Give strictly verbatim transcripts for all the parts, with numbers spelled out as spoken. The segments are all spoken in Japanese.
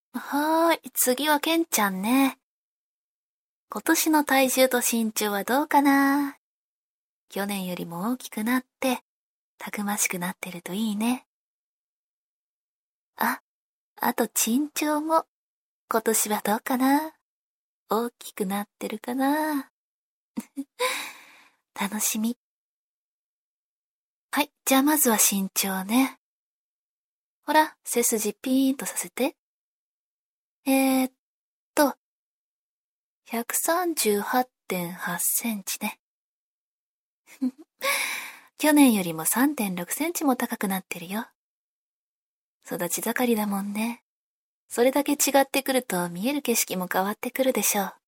はーい、次はケンちゃんね。今年の体重と身長はどうかな？去年よりも大きくなって、たくましくなってるといいね。あ、あと身長も、今年はどうかな？大きくなってるかな？楽しみ。はい、じゃあまずは身長ね。ほら、背筋ピーンとさせて。えーっと、ひゃくさんじゅうはちてんはちセンチね。去年よりもさんてんろくセンチも高くなってるよ。育ち盛りだもんね。それだけ違ってくると見える景色も変わってくるでしょう。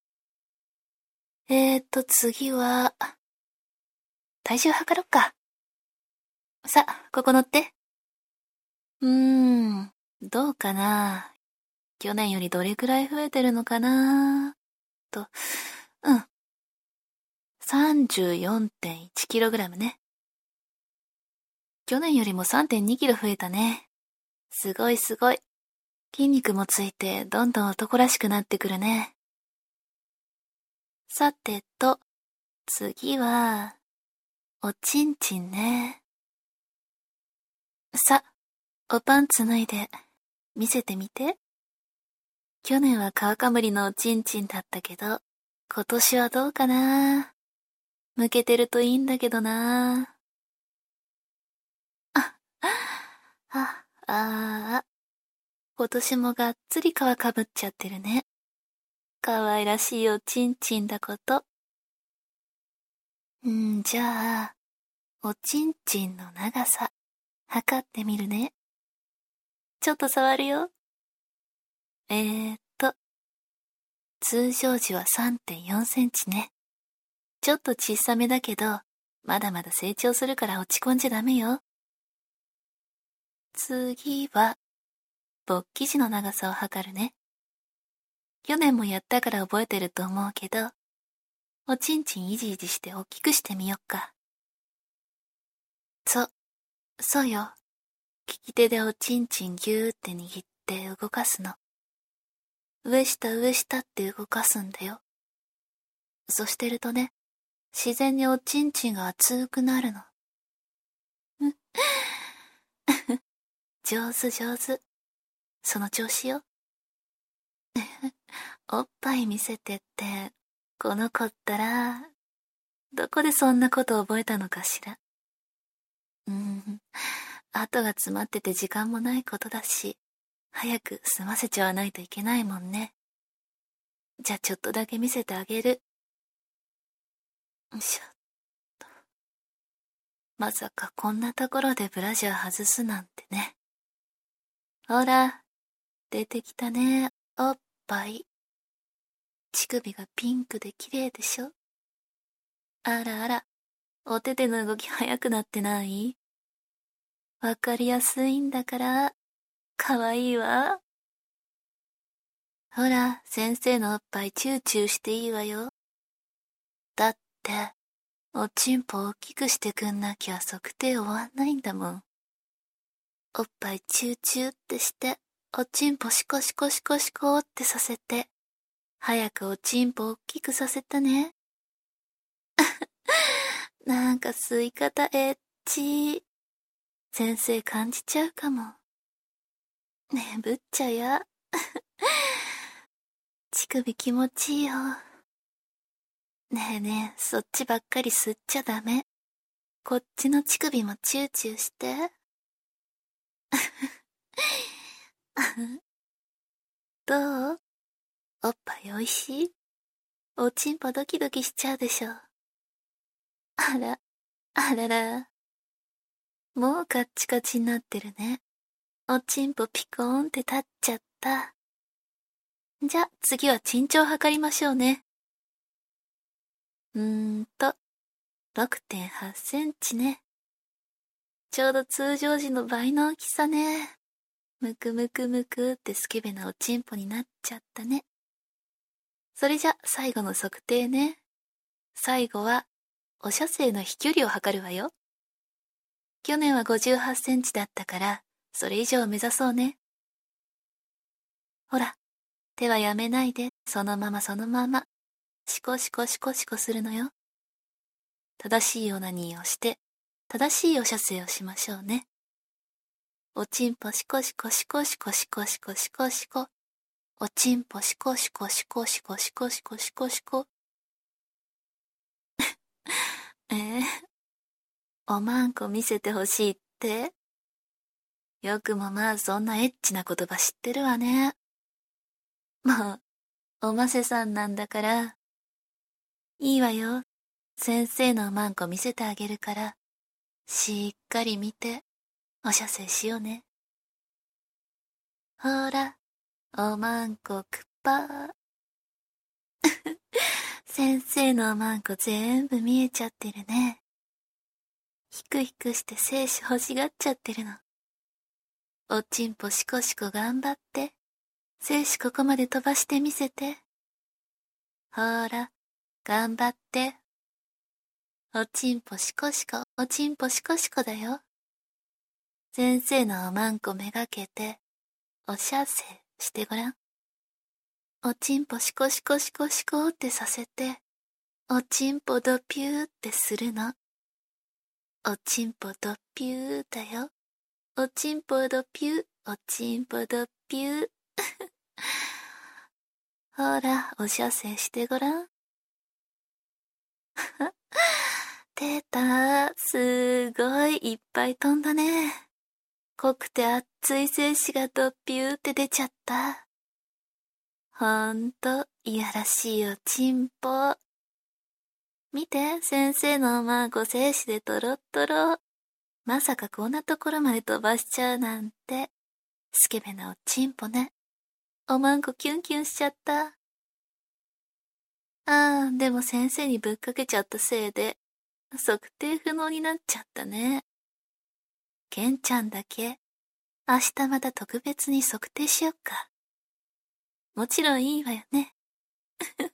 えーっと、次は、体重測ろっか。さ、ここ乗って。うーん、どうかな。去年よりどれくらい増えてるのかなと、うん。さんじゅうよんてんいちキログラムね。去年よりもさんてんにキロ増えたね。すごいすごい。筋肉もついてどんどん男らしくなってくるね。さてと、次は、おちんちんね。さ、おパンツ脱いで、見せてみて。去年は皮かむりのおちんちんだったけど、今年はどうかな。むけてるといいんだけどな。あ、あ、ああ、今年もがっつり皮かぶっちゃってるね。かわいらしいおちんちんだこと。んーじゃあ、おちんちんの長さ、測ってみるね。ちょっと触るよ。えーっと、通常時は さんてんよんセンチね。ちょっと小さめだけど、まだまだ成長するから落ち込んじゃダメよ。次は、勃起時の長さを測るね。去年もやったから覚えてると思うけど、おちんちんいじいじして大きくしてみよっか。そ、そうよ。利き手でおちんちんぎゅーって握って動かすの。上下上下って動かすんだよ。そうしてるとね、自然におちんちんが熱くなるの。上手上手。その調子よ。おっぱい見せてって、この子ったら、どこでそんなこと覚えたのかしら。うーん、後が詰まってて時間もないことだし、早く済ませちゃわないといけないもんね。じゃあちょっとだけ見せてあげる。よいしょ。まさかこんなところでブラジャー外すなんてね。ほら、出てきたね、おっぱい。乳首がピンクで綺麗でしょ？あらあら、お手手の動き早くなってない？わかりやすいんだから、かわいいわ。ほら、先生のおっぱいチューチューしていいわよ。だって、おちんぽ大きくしてくんなきゃ測定終わんないんだもん。おっぱいチューチューってして、おちんぽシコシコシコシコってさせて、早くおちんぽ大きくさせたね。なんか吸い方エッチー。先生感じちゃうかも。ねえ、ぶっちゃや。乳首気持ちいいよ。ねえねえ、そっちばっかり吸っちゃダメ。こっちの乳首もチューチューして。どう？おっぱいおいしい？おちんぽドキドキしちゃうでしょ。あら、あらら。もうカッチカチになってるね。おちんぽピコーンって立っちゃった。じゃ、次は身長測りましょうね。うーんと、ろくてんはちセンチね。ちょうど通常時の倍の大きさね。むくむくむくってスケベなおちんぽになっちゃったね。それじゃ、最後の測定ね。最後は、お射精の飛距離を測るわよ。去年はごじゅうはちセンチだったから、それ以上目指そうね。 ほら、手はやめないで、そのままそのまま。シコシコシコシコするのよ。正しいオナニーをして、正しいお射精をしましょうね。おちんぽシコシコシコシコシコシコシコシコ。おちんぽシコシコシコシコシコシコシコシコ。えー、おまんこ見せてほしいって？よくもまあそんなエッチな言葉知ってるわね。もう、おませさんなんだから。いいわよ。先生のおまんこ見せてあげるから、しっかり見て、お射精しようね。ほら、おまんこくっぱー。先生のおまんこ全部見えちゃってるね。ひくひくして精子欲しがっちゃってるの。おちんぽシコシコ頑張って。精子ここまで飛ばしてみせて。ほら、頑張って。おちんぽシコシコ、おちんぽシコシコだよ。先生のおまんこめがけて、お射精してごらん。おちんぽシコシコシコシコってさせて、おちんぽドピューってするの。おちんぽドピューだよ。おちんぽドピュー、おちんぽドピュー。ほら、お射精してごらん。出た。すごいいっぱい飛んだね。濃くて熱い精子がドピューって出ちゃった。ほんと、いやらしいおちんぽ。見て、先生のおまんこ精子でトロットロ。まさかこんなところまで飛ばしちゃうなんて。スケベなおちんぽね。おまんこキュンキュンしちゃった。ああ、でも先生にぶっかけちゃったせいで、測定不能になっちゃったね。ケンちゃんだけ、明日また特別に測定しよっか。もちろんいいわよね。